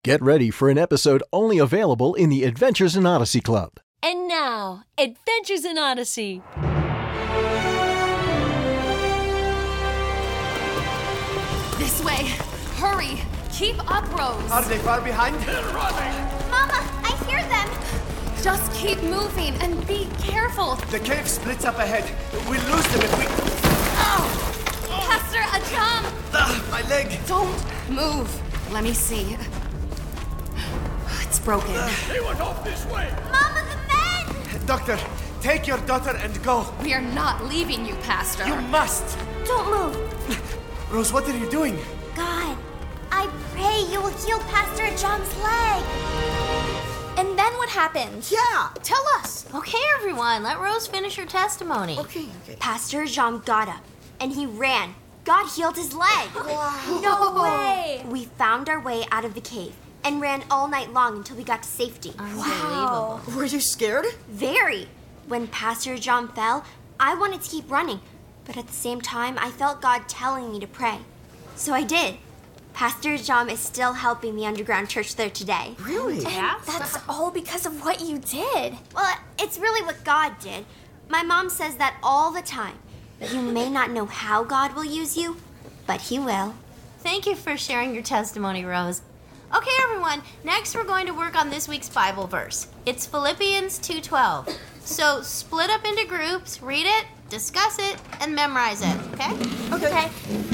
Get ready for an episode only available in the Adventures in Odyssey Club. And now, Adventures in Odyssey. This way. Hurry. Keep up, Rose. Are they far behind? They're running. Mama, I hear them. Just keep moving and be careful. The cave splits up ahead. We'll lose them if we... Pastor Ajam! My leg. Don't move. Let me see. It's broken. They went off this way. Mama, the men! Doctor, take your daughter and go. We are not leaving you, Pastor. You must. Don't move. Rose, what are you doing? God, I pray you will heal Pastor John's leg. And then what happened? Yeah, tell us. Okay, everyone, let Rose finish her testimony. Okay. Pastor Jean got up, and he ran. God healed his leg. Wow. No way. We found our way out of the cave and ran all night long until we got to safety. Unbelievable. Were you scared? Very. When Pastor John fell, I wanted to keep running, but at the same time, I felt God telling me to pray. So I did. Pastor John is still helping the underground church there today. Really? That's all because of what you did. Well, it's really what God did. My mom says that all the time. You may not know how God will use you, but He will. Thank you for sharing your testimony, Rose. Okay, everyone, next we're going to work on this week's Bible verse. It's Philippians 2:12. So split up into groups, read it, discuss it, and memorize it, okay? Okay.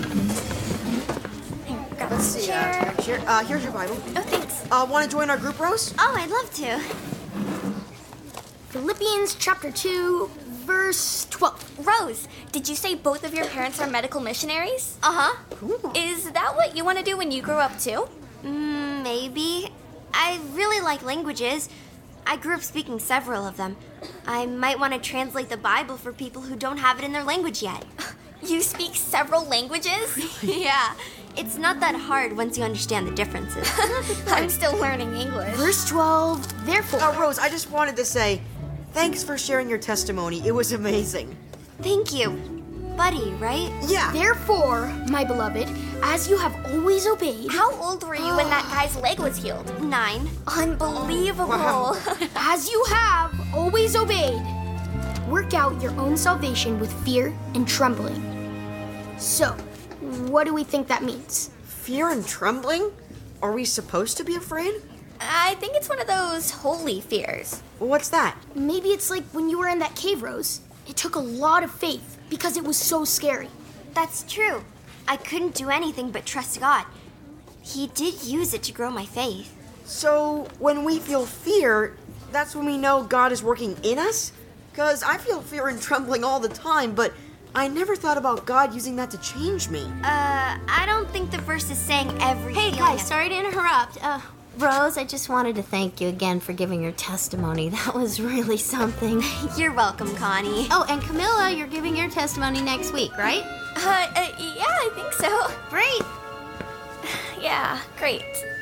Grab Let's a see. chair. Here's your Bible. Oh, thanks. Want to join our group, Rose? Oh, I'd love to. Philippians chapter 2, verse 12. Rose, did you say both of your parents are medical missionaries? Uh-huh. Cool. Is that what you want to do when you grow up too? Maybe. I really like languages. I grew up speaking several of them. I might want to translate the Bible for people who don't have it in their language yet. You speak several languages? Yeah. It's not that hard once you understand the differences. I'm still learning English. Verse 12, therefore. Rose, I just wanted to say, thanks for sharing your testimony. It was amazing. Thank you. Buddy, right? Yeah. Therefore, my beloved, as you have always obeyed. How old were you when that guy's leg was healed? 9. Unbelievable. Wow. As you have always obeyed, work out your own salvation with fear and trembling. So, what do we think that means? Fear and trembling? Are we supposed to be afraid? I think it's one of those holy fears. What's that? Maybe it's like when you were in that cave, Rose. It took a lot of faith because it was so scary. That's true. I couldn't do anything but trust God. He did use it to grow my faith. So, when we feel fear, that's when we know God is working in us? Because I feel fear and trembling all the time, but I never thought about God using that to change me. I don't think the verse is saying every Hey, feeling guys, of- sorry to interrupt. Rose, I just wanted to thank you again for giving your testimony. That was really something. You're welcome, Connie. Oh, and Camilla, you're giving your testimony next week, right? Yeah, I think so. Great. Yeah, great.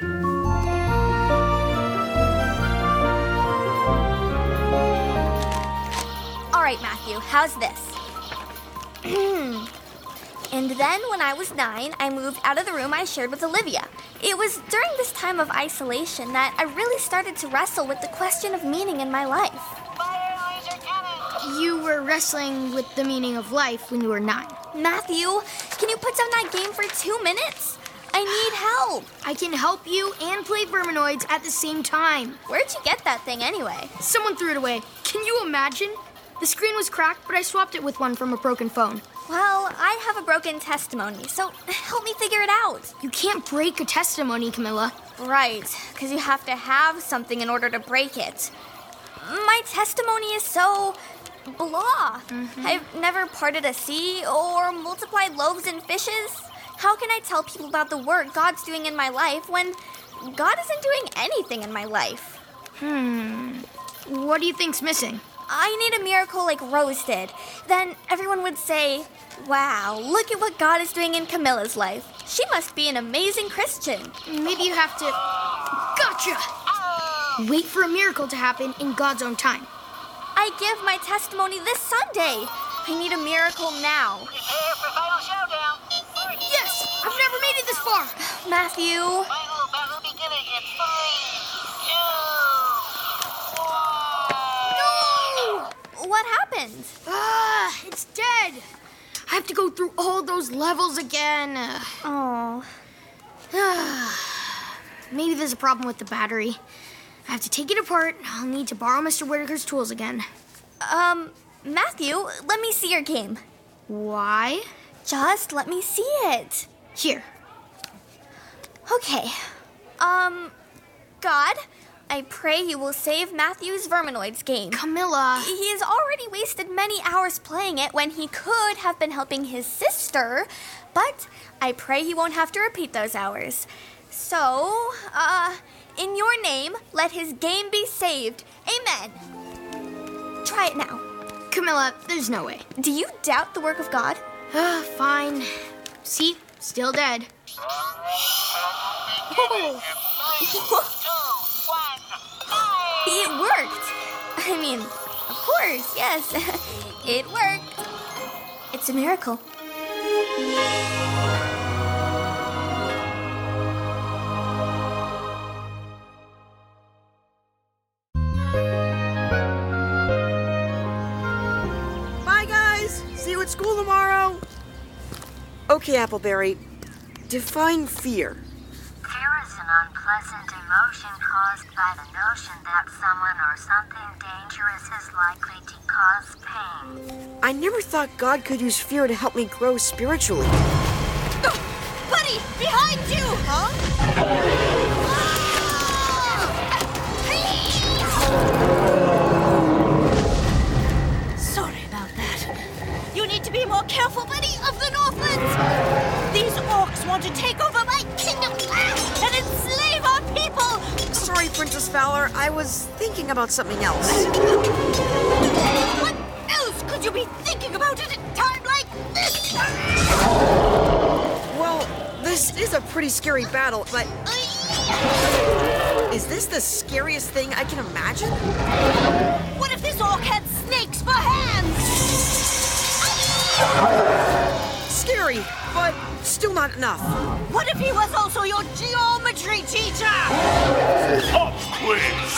All right, Matthew, how's this? And then when I was 9, I moved out of the room I shared with Olivia. It was during this time of isolation that I really started to wrestle with the question of meaning in my life. You were wrestling with the meaning of life when you were 9. Matthew, can you put down that game for 2 minutes? I need help. I can help you and play Verminoids at the same time. Where'd you get that thing anyway? Someone threw it away. Can you imagine? The screen was cracked, but I swapped it with one from a broken phone. Well, I have a broken testimony, so help me figure it out. You can't break a testimony, Camilla. Right, because you have to have something in order to break it. My testimony is so blah. I've never parted a sea or multiplied loaves and fishes. How can I tell people about the work God's doing in my life when God isn't doing anything in my life? What do you think's missing? I need a miracle like Rose did. Then everyone would say, wow, look at what God is doing in Camilla's life. She must be an amazing Christian. Maybe you have to... Gotcha! Wait for a miracle to happen in God's own time. I give my testimony this Sunday. I need a miracle now. Prepare for final showdown. Yes! I've never made it this far! Matthew. Final battle beginning in 5, have to go through all those levels again. Oh. Maybe there's a problem with the battery. I have to take it apart. I'll need to borrow Mr. Whitaker's tools again. Matthew, let me see your game. Why? Just let me see it. Here. Okay. God, I pray you will save Matthew's Verminoids game. Camilla. He has already wasted many hours playing it when he could have been helping his sister, but I pray he won't have to repeat those hours. So, in your name, let his game be saved. Amen. Try it now. Camilla, there's no way. Do you doubt the work of God? Fine. See? Still dead. Oh. It worked. I mean, of course, yes. It worked. It's a miracle. Bye, guys. See you at school tomorrow. Okay, Appleberry. Define fear. Fear is an unpleasant emotion caused by the notion that someone or something dangerous is likely to cause pain. I never thought God could use fear to help me grow spiritually. Buddy, behind you! Sorry about that. You need to be more careful, buddy, of the Northlands. These orcs want to take over my kingdom and enslave our people. Sorry, Princess Fowler. I was thinking about something else. What else could you be thinking about at a time like this? Well, this is a pretty scary battle, but is this the scariest thing I can imagine? What if this orc had snakes for hands? Scary, but still not enough. What if he was also your geometry teacher? Pop quiz!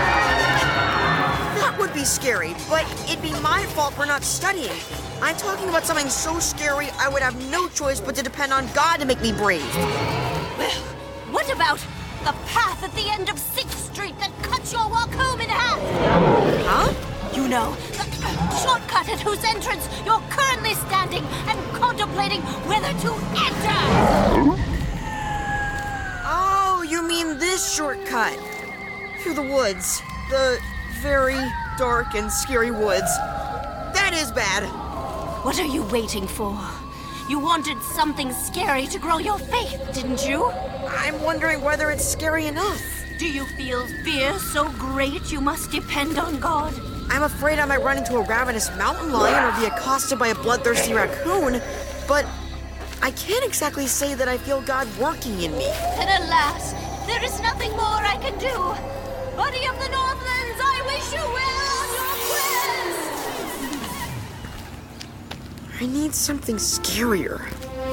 That would be scary, but it'd be my fault for not studying. I'm talking about something so scary I would have no choice but to depend on God to make me brave. Well, what about the path at the end of 6th Street that cuts your walk home in half? Huh? You know, the shortcut at whose entrance you're currently standing and contemplating whether to enter. Oh, you mean this shortcut? Through the woods. The very dark and scary woods. That is bad. What are you waiting for? You wanted something scary to grow your faith, didn't you? I'm wondering whether it's scary enough. Do you feel fear so great you must depend on God? I'm afraid I might run into a ravenous mountain lion or be accosted by a bloodthirsty raccoon, but I can't exactly say that I feel God working in me. And alas, there is nothing more I can do. Buddy of the Northlands, I wish you well on your quest! I need something scarier.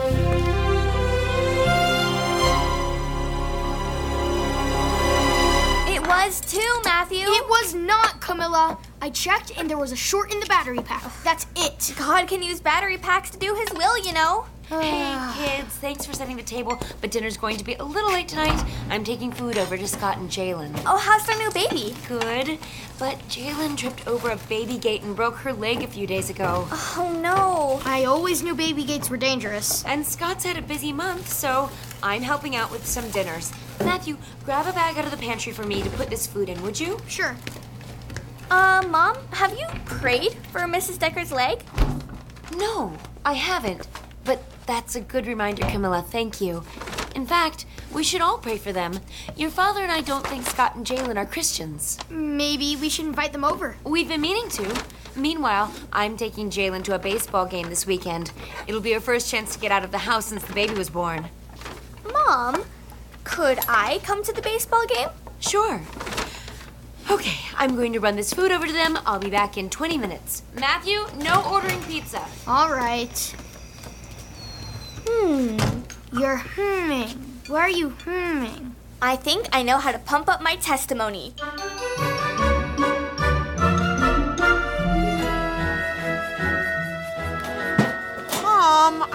It was too, Matthew. It was not, Camilla. I checked and there was a short in the battery pack. That's it. God can use battery packs to do his will, you know. Hey, kids, thanks for setting the table, but dinner's going to be a little late tonight. I'm taking food over to Scott and Jalen. Oh, how's their new baby? Good, but Jalen tripped over a baby gate and broke her leg a few days ago. Oh, no. I always knew baby gates were dangerous. And Scott's had a busy month, so I'm helping out with some dinners. Matthew, grab a bag out of the pantry for me to put this food in, would you? Sure. Mom, have you prayed for Mrs. Decker's leg? No, I haven't. But that's a good reminder, Camilla. Thank you. In fact, we should all pray for them. Your father and I don't think Scott and Jalen are Christians. Maybe we should invite them over. We've been meaning to. Meanwhile, I'm taking Jalen to a baseball game this weekend. It'll be her first chance to get out of the house since the baby was born. Mom, could I come to the baseball game? Sure. Okay, I'm going to run this food over to them. I'll be back in 20 minutes. Matthew, no ordering pizza. All right. You're humming. Why are you humming? I think I know how to pump up my testimony. Mom,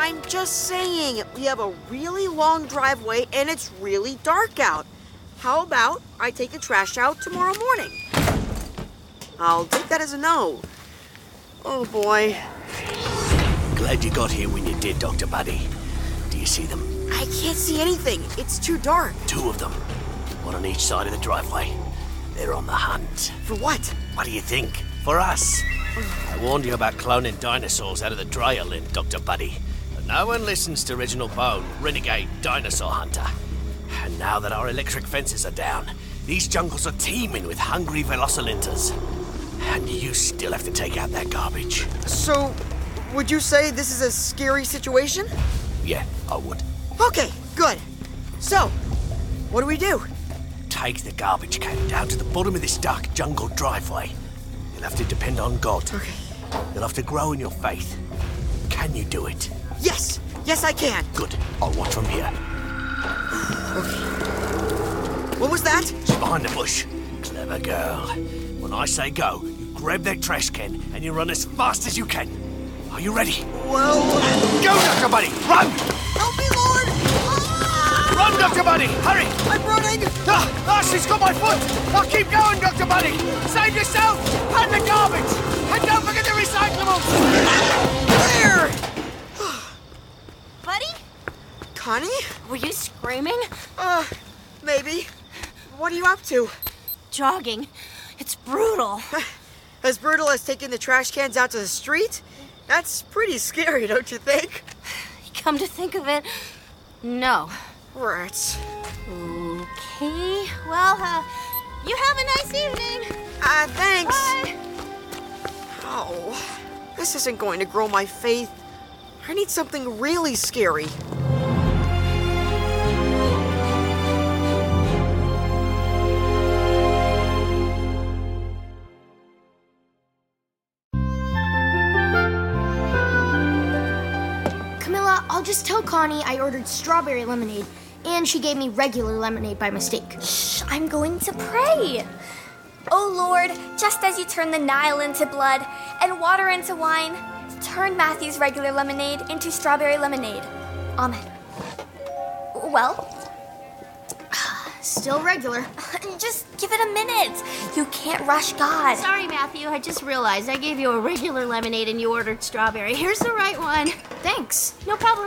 I'm just saying, we have a really long driveway and it's really dark out. How about I take the trash out tomorrow morning? I'll take that as a no. Oh boy. Glad you got here when you did, Dr. Buddy. Do you see them? I can't see anything. It's too dark. 2 of them. One on each side of the driveway. They're on the hunt. For what? What do you think? For us. I warned you about cloning dinosaurs out of the dryer lint, Dr. Buddy. But no one listens to Reginald Bone, renegade dinosaur hunter. And now that our electric fences are down, these jungles are teeming with hungry velocilinters. And you still have to take out that garbage. So, would you say this is a scary situation? Yeah, I would. Okay, good. So, what do we do? Take the garbage can down to the bottom of this dark jungle driveway. You'll have to depend on God. Okay. You'll have to grow in your faith. Can you do it? Yes! Yes, I can! Good. I'll watch from here. Okay. What was that? It's behind the bush. Clever girl. When I say go, you grab that trash can and you run as fast as you can. Are you ready? Well... Go, Dr. Buddy! Run! Help me, Lord! Run, Dr. Buddy! Hurry! I'm running! She's got my foot! Keep going, Dr. Buddy! Save yourself! And the garbage! And don't forget the recyclables! There! Buddy? Connie? Were you screaming? Maybe. What are you up to? Jogging. It's brutal. As brutal as taking the trash cans out to the street? That's pretty scary, don't you think? Come to think of it, no. Rats. Okay. Well, you have a nice evening. Thanks. Bye. Oh, this isn't going to grow my faith. I need something really scary. Camilla, I'll just tell Connie I ordered strawberry lemonade, and she gave me regular lemonade by mistake. Shh, I'm going to pray. Oh Lord, just as you turn the Nile into blood and water into wine, turn Matthew's regular lemonade into strawberry lemonade. Amen. Well? Still regular. Just give it a minute. You can't rush God. Sorry, Matthew. I just realized I gave you a regular lemonade and you ordered strawberry. Here's the right one. Thanks. No problem.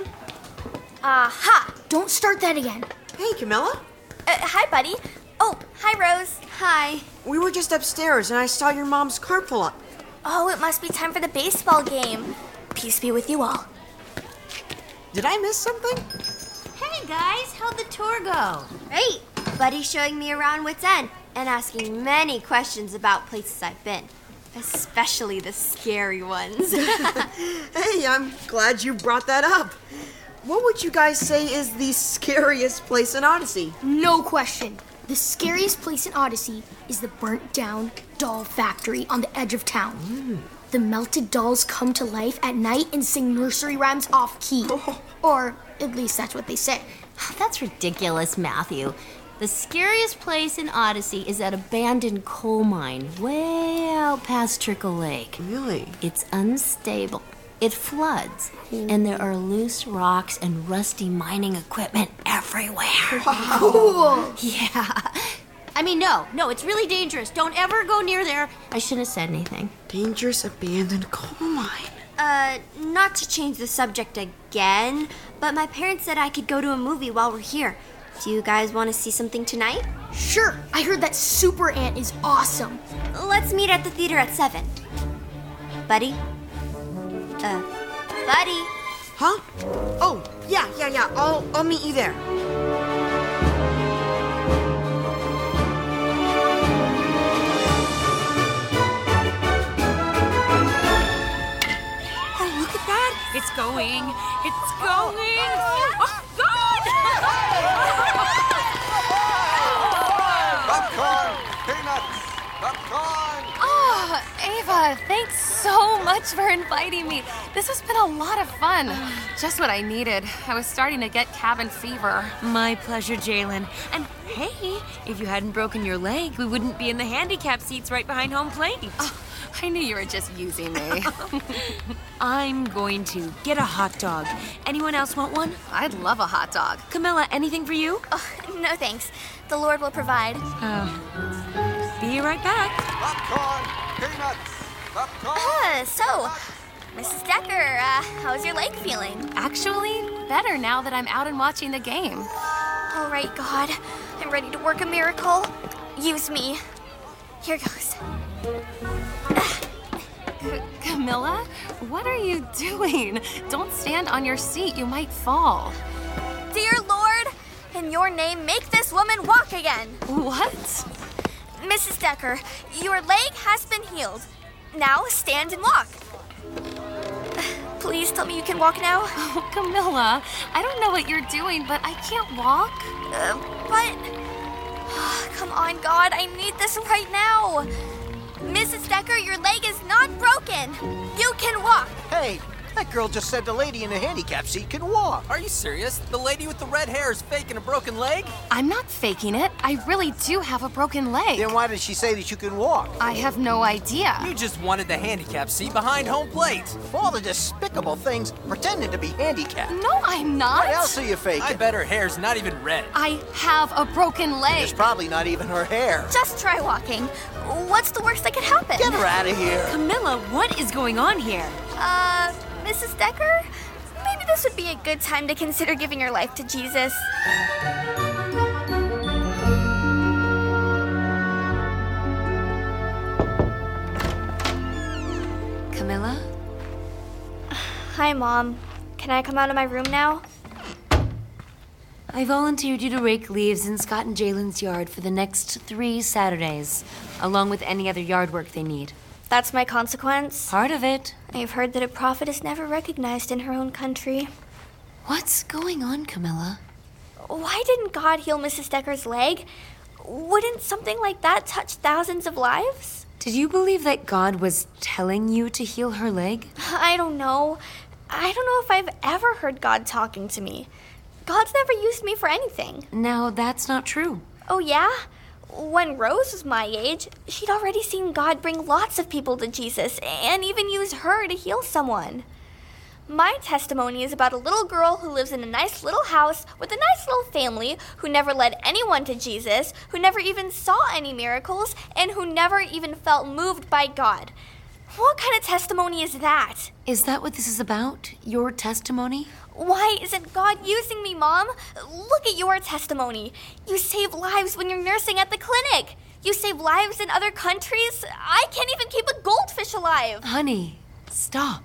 Aha! Don't start that again. Hey, Camilla. Hi, buddy. Oh, hi, Rose. Hi. We were just upstairs and I saw your mom's car pull up. Oh, it must be time for the baseball game. Peace be with you all. Did I miss something? Hey, guys. How'd the tour go? Great. Buddy's showing me around Wits End and asking many questions about places I've been, especially the scary ones. Hey, I'm glad you brought that up. What would you guys say is the scariest place in Odyssey? No question. The scariest place in Odyssey is the burnt-down doll factory on the edge of town. The melted dolls come to life at night and sing nursery rhymes off-key. Or at least that's what they say. That's ridiculous, Matthew. The scariest place in Odyssey is that abandoned coal mine way out past Trickle Lake. Really? It's unstable. It floods, and there are loose rocks and rusty mining equipment everywhere. Cool! Yeah. I mean, no, it's really dangerous. Don't ever go near there. I shouldn't have said anything. Dangerous abandoned coal mine. Not to change the subject again, but my parents said I could go to a movie while we're here. Do you guys want to see something tonight? Sure, I heard that Super Ant is awesome. Let's meet at the theater at 7. Buddy? Buddy? Huh? Oh, yeah. I'll meet you there. Oh, look at that! It's going. It's going. Oh, God! Popcorn! Peanuts! Popcorn! Oh, Ava, thanks so much for inviting me. This has been a lot of fun. Just what I needed. I was starting to get cabin fever. My pleasure, Jalen. And hey, if you hadn't broken your leg, we wouldn't be in the handicap seats right behind home plate. Oh, I knew you were just using me. I'm going to get a hot dog. Anyone else want one? I'd love a hot dog. Camilla, anything for you? Oh, no thanks. The Lord will provide. Be right back. Popcorn, peanuts, popcorn. So, Mrs. Decker, how's your leg feeling? Actually, better now that I'm out and watching the game. All right, God. I'm ready to work a miracle. Use me. Here goes. Camilla, what are you doing? Don't stand on your seat. You might fall. Dear Lord, in your name, make this woman walk again. What? Mrs. Decker, your leg has been healed. Now stand and walk. Please tell me you can walk now. Oh, Camilla, I don't know what you're doing, but I can't walk. Come on, God, I need this right now. Mrs. Decker, your leg is not broken. You can walk. Hey, that girl just said the lady in the handicap seat can walk. Are you serious? The lady with the red hair is faking a broken leg? I'm not faking it. I really do have a broken leg. Then why did she say that you can walk? I have no idea. You just wanted the handicap seat behind home plate. For all the despicable things, pretending to be handicapped. No, I'm not. What else are you faking? I bet her hair's not even red. I have a broken leg. It's probably not even her hair. Just try walking. What's the worst that could happen? Get her out of here. Camilla, what is going on here? Mrs. Decker? Maybe this would be a good time to consider giving your life to Jesus. Camilla? Hi, Mom. Can I come out of my room now? I volunteered you to rake leaves in Scott and Jalen's yard for the next 3 Saturdays, along with any other yard work they need. That's my consequence? Part of it. I've heard that a prophet is never recognized in her own country. What's going on, Camilla? Why didn't God heal Mrs. Decker's leg? Wouldn't something like that touch thousands of lives? Did you believe that God was telling you to heal her leg? I don't know. I don't know if I've ever heard God talking to me. God's never used me for anything. No, that's not true. Oh, yeah? When Rose was my age, she'd already seen God bring lots of people to Jesus and even use her to heal someone. My testimony is about a little girl who lives in a nice little house with a nice little family who never led anyone to Jesus, who never even saw any miracles, and who never even felt moved by God. What kind of testimony is that? Is that what this is about? Your testimony? Why isn't God using me, Mom? Look at your testimony. You save lives when you're nursing at the clinic. You save lives in other countries. I can't even keep a goldfish alive. Honey, stop.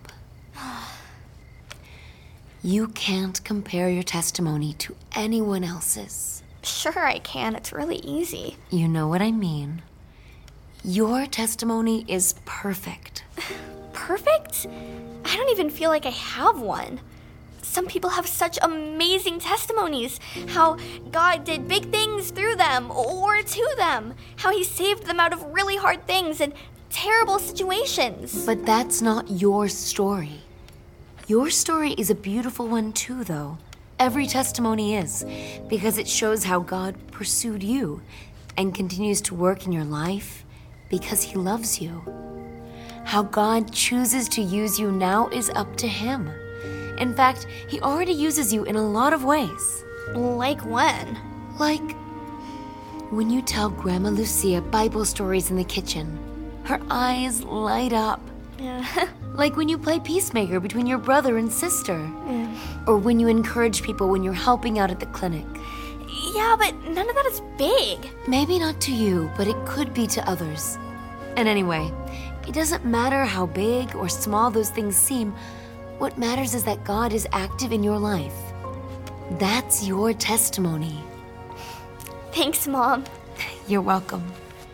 You can't compare your testimony to anyone else's. Sure I can. It's really easy. You know what I mean. Your testimony is perfect. Perfect? I don't even feel like I have one. Some people have such amazing testimonies. How God did big things through them or to them. How he saved them out of really hard things and terrible situations. But that's not your story. Your story is a beautiful one too, though. Every testimony is, because it shows how God pursued you and continues to work in your life because he loves you. How God chooses to use you now is up to him. In fact, he already uses you in a lot of ways. Like when? Like when you tell Grandma Lucia Bible stories in the kitchen. Her eyes light up. Yeah. Like when you play peacemaker between your brother and sister. Or when you encourage people when you're helping out at the clinic. Yeah, but none of that is big. Maybe not to you, but it could be to others. And anyway, it doesn't matter how big or small those things seem. What matters is that God is active in your life. That's your testimony. Thanks, Mom. You're welcome.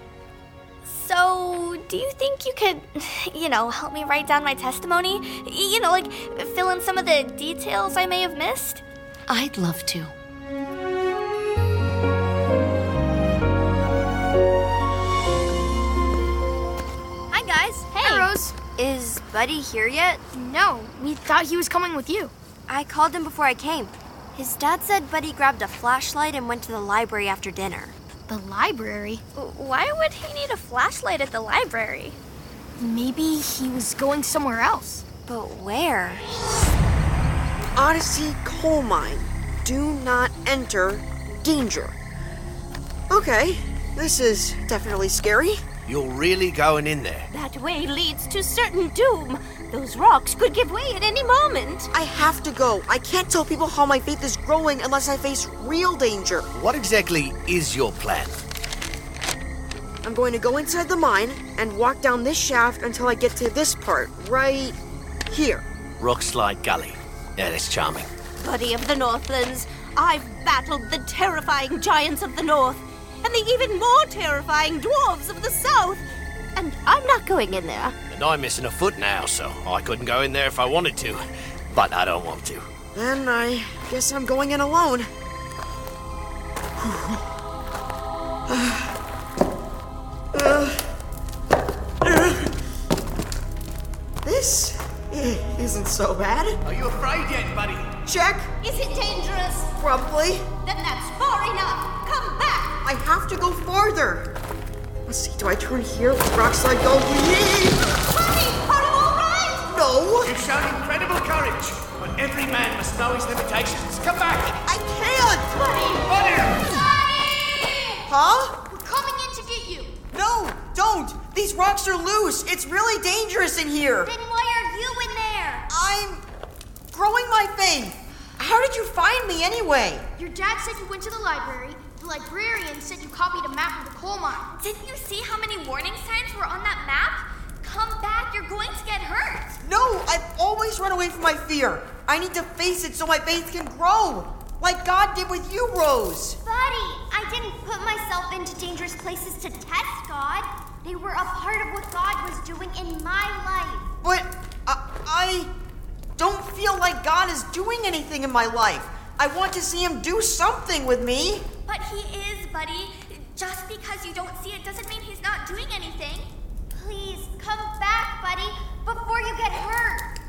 So, do you think you could, help me write down my testimony? Like fill in some of the details I may have missed? I'd love to. Hi, guys. Hey, Rose. Is Buddy here yet? No, we thought he was coming with you. I called him before I came. His dad said Buddy grabbed a flashlight and went to the library after dinner. The library? Why would he need a flashlight at the library? Maybe he was going somewhere else. But where? Odyssey coal mine. Do not enter. Danger. Okay, this is definitely scary. You're really going in there? That way leads to certain doom. Those rocks could give way at any moment. I have to go. I can't tell people how my faith is growing unless I face real danger. What exactly is your plan? I'm going to go inside the mine and walk down this shaft until I get to this part, right here. Rockslide Gully. Yeah, that's charming. Buddy of the Northlands, I've battled the terrifying giants of the north and the even more terrifying dwarves of the south. And I'm not going in there. And I'm missing a foot now, so I couldn't go in there if I wanted to. But I don't want to. Then I guess I'm going in alone. This isn't so bad. Are you afraid yet, buddy? Check. Is it dangerous? Probably. Then that's far enough. Come back. I have to go farther. Let's see, do I turn here? Rockslide go. Buddy, are you all right? No. You've shown incredible courage, but every man must know his limitations. Come back. I can't. Buddy! Huh? We're coming in to get you. No, don't. These rocks are loose. It's really dangerous in here. Then why are you in there? I'm growing my faith. How did you find me anyway? Your dad said you went to the library. The librarian said you copied a map of the coal mine. Didn't you see how many warning signs were on that map? Come back, you're going to get hurt. No, I've always run away from my fear. I need to face it so my faith can grow. Like God did with you, Rose. Buddy, I didn't put myself into dangerous places to test God. They were a part of what God was doing in my life. But I don't feel like God is doing anything in my life. I want to see him do something with me. But he is, buddy. Just because you don't see it doesn't mean he's not doing anything. Please, come back, buddy, before you get hurt.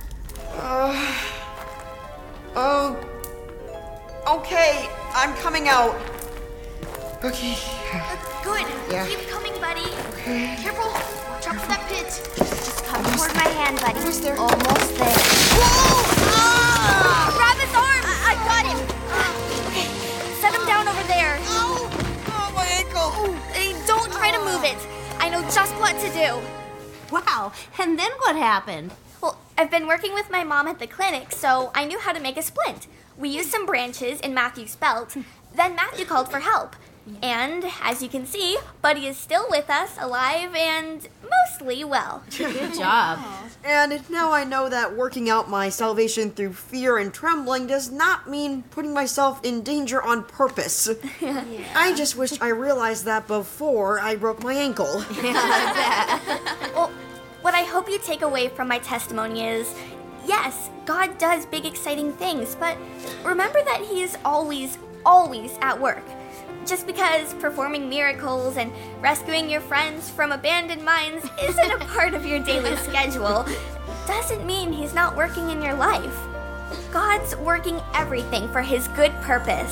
Okay, I'm coming out. Okay. Good. Yeah. Keep coming, buddy. Okay. Careful. Watch out for that pit. Just come toward my hand, buddy. Almost there. Almost there. Whoa! Ah! Grab his arm! I got him. Okay, set him down over there. Ow! Oh, my ankle! Don't try to move it. I know just what to do. Wow, and then what happened? Well, I've been working with my mom at the clinic, so I knew how to make a splint. We used some branches in Matthew's belt. Then Matthew called for help. And as you can see, Buddy is still with us, alive and mostly well. Good job. And now I know that working out my salvation through fear and trembling does not mean putting myself in danger on purpose. Yeah. I just wished I realized that before I broke my ankle. Well, what I hope you take away from my testimony is, yes, God does big exciting things, but remember that he is always at work. Just because performing miracles and rescuing your friends from abandoned mines isn't a part of your daily schedule doesn't mean he's not working in your life. God's working everything for his good purpose.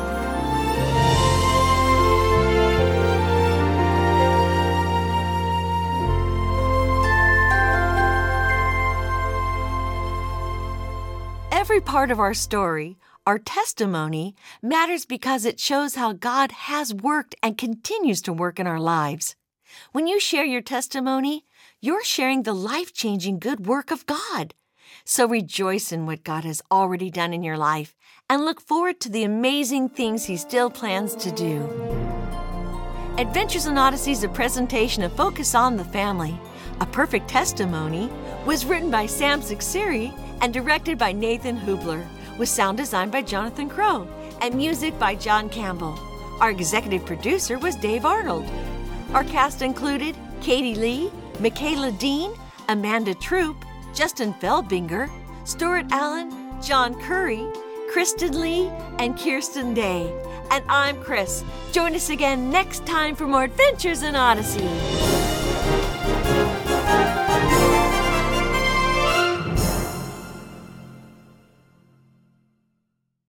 Every part of our story, our testimony, matters because it shows how God has worked and continues to work in our lives. When you share your testimony, you're sharing the life-changing good work of God. So rejoice in what God has already done in your life and look forward to the amazing things he still plans to do. Adventures in Odyssey is a presentation of Focus on the Family. A Perfect Testimony was written by Sam Sixiri and directed by Nathan Hubler, with sound design by Jonathan Crow and music by John Campbell. Our executive producer was Dave Arnold. Our cast included Katie Lee, Michaela Dean, Amanda Troop, Justin Feldbinger, Stuart Allen, John Curry, Kristen Lee, and Kirsten Day. And I'm Chris. Join us again next time for more Adventures in Odyssey.